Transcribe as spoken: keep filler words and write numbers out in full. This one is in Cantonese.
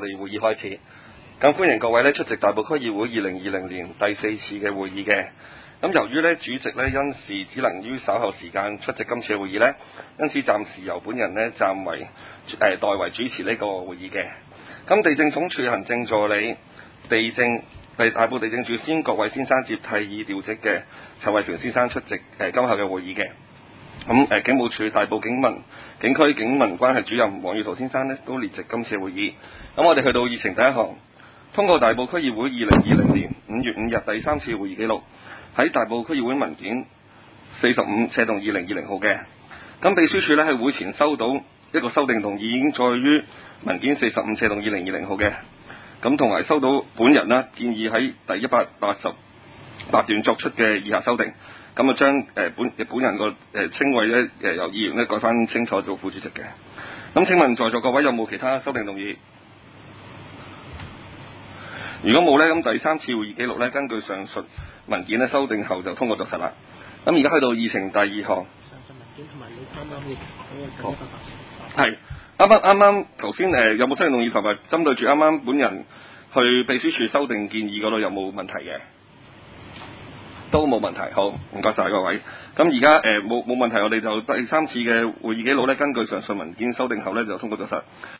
我哋會議開始，咁歡迎各位咧出席大埔區議會二零二零年第四次嘅會議嘅。咁由於咧主席咧因事只能於稍後時間出席今次嘅會議咧，因此暫時由本人咧暫為誒、呃、代為主持呢個會議嘅。咁地政總署行政助理地政係大埔地政署先各位先生接替已調職嘅陳偉權先生出席誒、呃、今後嘅會議嘅。咁誒、呃、警務處大埔警民警區警民關係主任黃耀圖先生呢都列席今次嘅會議。咁我哋去到議程第一項，通過大埔區議會二零二零年五月五日第三次會議記錄，喺大埔區議會文件四十五斜洞二零二零號嘅。咁秘書處呢喺會前收到一個修訂動議，已經載於文件四十五斜洞二零二零號嘅。咁同埋收到本人啦建議喺第一百八十八段作出嘅以下修訂。咁啊將誒本本人個誒稱謂咧誒由議員咧改翻清楚做副主席嘅。咁請問在座各位有冇其他修訂動議？如果冇咧，咁第三次會議記錄咧根據上述文件咧修訂後就通過作實啦。咁而家去到議程第二項。上述文件同埋你啱啱嘅嗰個第一百八十八。係啱啱啱啱頭先誒有冇修訂動議同埋針對住啱啱本人去秘書處修訂建議嗰度有冇問題嘅？都冇問題，好，唔該晒各位。咁而家誒冇冇問題，我哋就第三次嘅會議記錄咧，根據上述文件修訂後咧，就通過咗實。